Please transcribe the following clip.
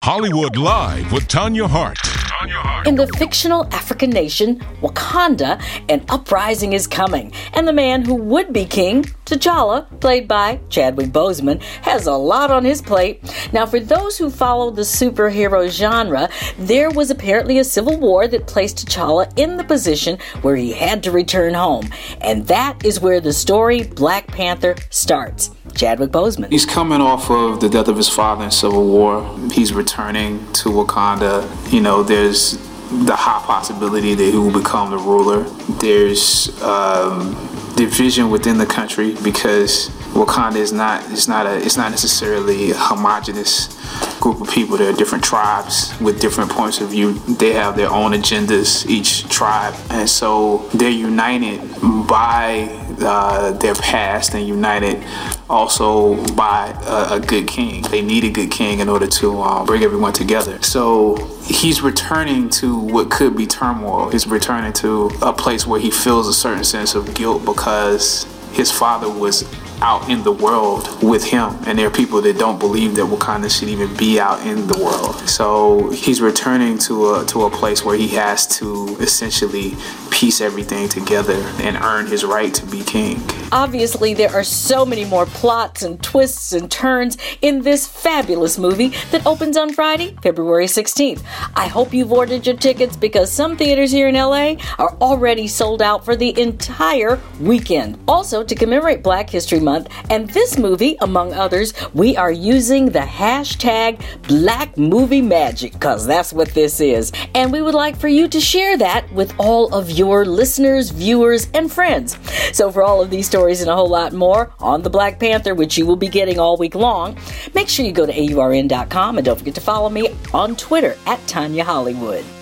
Hollywood Live with Tanya Hart. In the fictional African nation, Wakanda, an uprising is coming, and the man who would be king, T'Challa, played by Chadwick Boseman, has a lot on his plate. Now, for those who follow the superhero genre, there was apparently a civil war that placed T'Challa in the position where he had to return home, and that is where the story Black Panther starts. Chadwick Boseman. He's coming off of the death of his father in Civil War. He's returning to Wakanda. You know, there's the high possibility that he will become the ruler. There's division within the country because Wakanda is not necessarily a homogenous group of people. There are different tribes with different points of view. They have their own agendas, each tribe, and so they're united by their past and united also by a good king. They need a good king in order to bring everyone together. So he's returning to what could be turmoil. He's returning to a place where he feels a certain sense of guilt because his father was out in the world with him, and there are people that don't believe that Wakanda should even be out in the world. So he's returning to a place where he has to essentially piece everything together and earn his right to be king. Obviously, there are so many more plots and twists and turns in this fabulous movie that opens on Friday, February 16th. I hope you've ordered your tickets because some theaters here in LA are already sold out for the entire weekend. Also, to commemorate Black History Month and this movie, among others, we are using the hashtag Black Movie Magic because that's what this is. And we would like for you to share that with all of your listeners, viewers, and friends. So for all of these stories and a whole lot more on the Black Panther, which you will be getting all week long, make sure you go to AURN.com and don't forget to follow me on Twitter at Tanya Hollywood.